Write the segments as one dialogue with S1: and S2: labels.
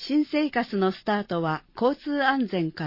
S1: 新生活のスタートは交通安全から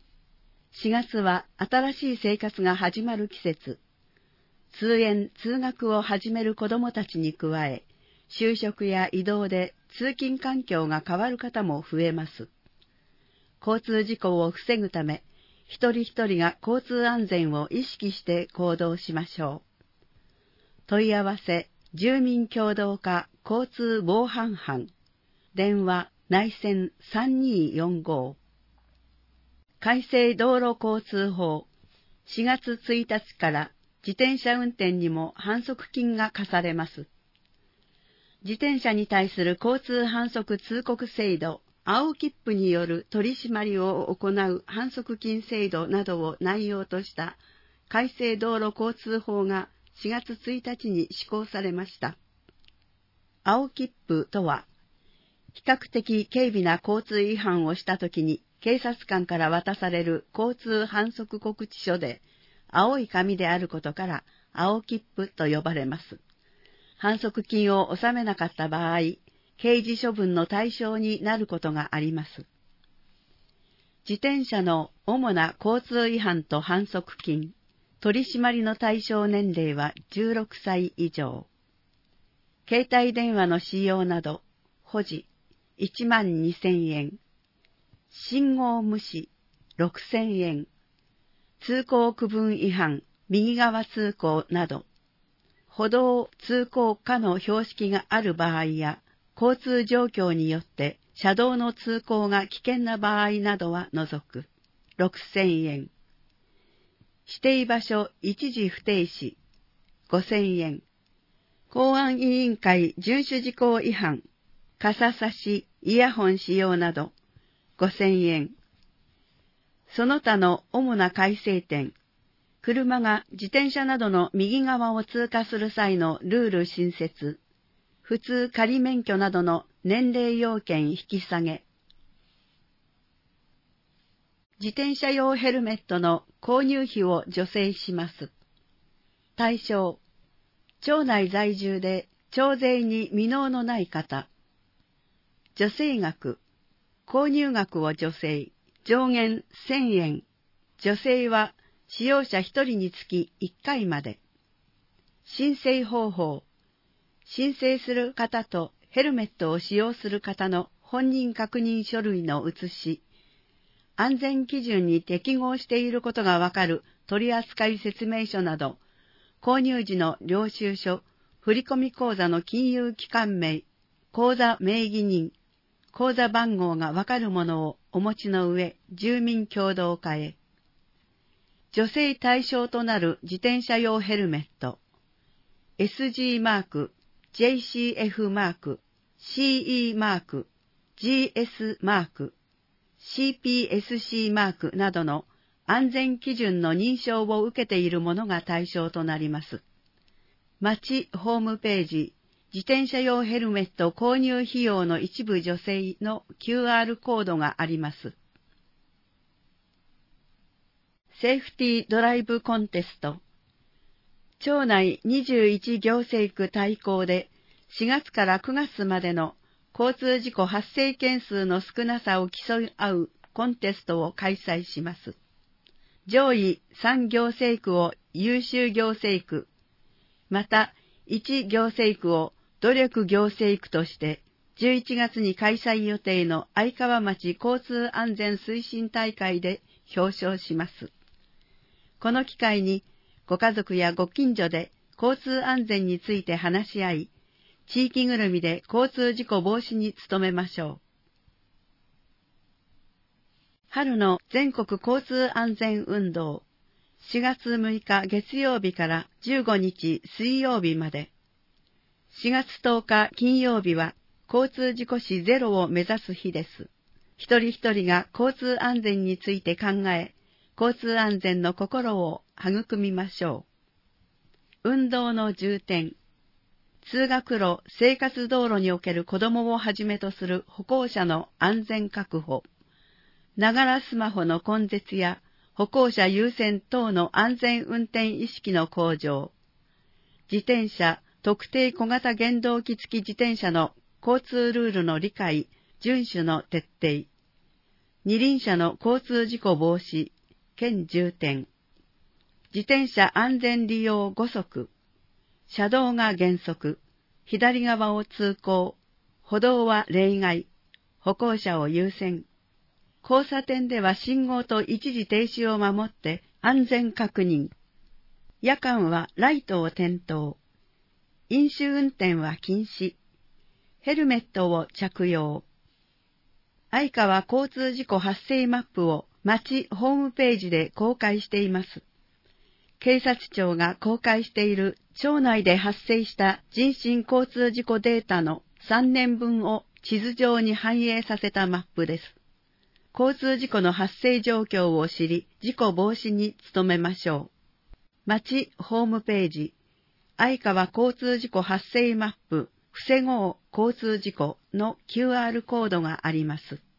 S1: 。4月は新しい生活が始まる季節。通園・通学を始める子どもたちに加え、就職や移動で通勤環境が変わる方も増えます。交通事故を防ぐため、一人一人が交通安全を意識して行動しましょう。問い合わせ、住民協同課交通防犯班。電話内線3245。改正道路交通法。4月1日から自転車運転にも反則金が課されます。自転車に対する交通反則通告制度、青切符による取り締まりを行う反則金制度などを内容とした改正道路交通法が4月1日に施行されました。青切符とは、比較的軽微な交通違反をしたときに警察官から渡される交通反則告知書で、青い紙であることから青切符と呼ばれます。反則金を納めなかった場合、刑事処分の対象になることがあります。自転車の主な交通違反と反則金、取り締まりの対象年齢は16歳以上。携帯電話の使用など、保持12,000円。信号無視6,000円。通行区分違反、右側通行など、歩道通行可の標識がある場合や、交通状況によって車道の通行が危険な場合などは除く6,000円。指定場所一時不停止5,000円。公安委員会遵守事項違反、傘差し、イヤホン使用など5,000円。その他の主な改正点、車が自転車などの右側を通過する際のルール新設、普通仮免許などの年齢要件引き下げ、自転車用ヘルメットの購入費を助成します。対象、町内在住で徴税に未納のない方。助成額、購入額を助成、上限1,000円。助成は使用者1人につき1回まで。申請方法、申請する方とヘルメットを使用する方の本人確認書類の写し、安全基準に適合していることがわかる取扱説明書など、購入時の領収書、振込口座の金融機関名、口座名義人、口座番号がわかるものをお持ちの上、住民協同課へ。助成対象となる自転車用ヘルメット、SG マーク、JCF マーク、CE マーク、GS マーク、CPSC マークなどの安全基準の認証を受けているものが対象となります。町ホームページ、自転車用ヘルメット購入費用の一部助成の QR コードがあります。セーフティードライブコンテスト。町内21行政区対抗で4月から9月までの交通事故発生件数の少なさを競い合うコンテストを開催します。上位3行政区を優秀行政区、また1行政区を努力行政区として11月に開催予定の愛川町交通安全推進大会で表彰します。この機会にご家族やご近所で交通安全について話し合い、地域ぐるみで交通事故防止に努めましょう。春の全国交通安全運動、4月6日月曜日から15日水曜日まで。4月10日金曜日は交通事故死ゼロを目指す日です。一人一人が交通安全について考え、交通安全の心を育みましょう。運動の重点。通学路、生活道路における子どもをはじめとする歩行者の安全確保。ながらスマホの根絶や歩行者優先等の安全運転意識の向上。自転車、特定小型原動機付き自転車の交通ルールの理解、 遵守の徹底、二輪車の交通事故防止、兼重点、自転車安全利用5則、車道が原則、左側を通行、歩道は例外、歩行者を優先、交差点では信号と一時停止を守って安全確認、夜間はライトを点灯、飲酒運転は禁止、ヘルメットを着用。相川交通事故発生マップを町ホームページで公開しています。警察庁が公開している町内で発生した人身交通事故データの3年分を地図上に反映させたマップです。交通事故の発生状況を知り、事故防止に努めましょう。町ホームページ、相川交通事故発生マップ、防ごう交通事故の QR コードがあります。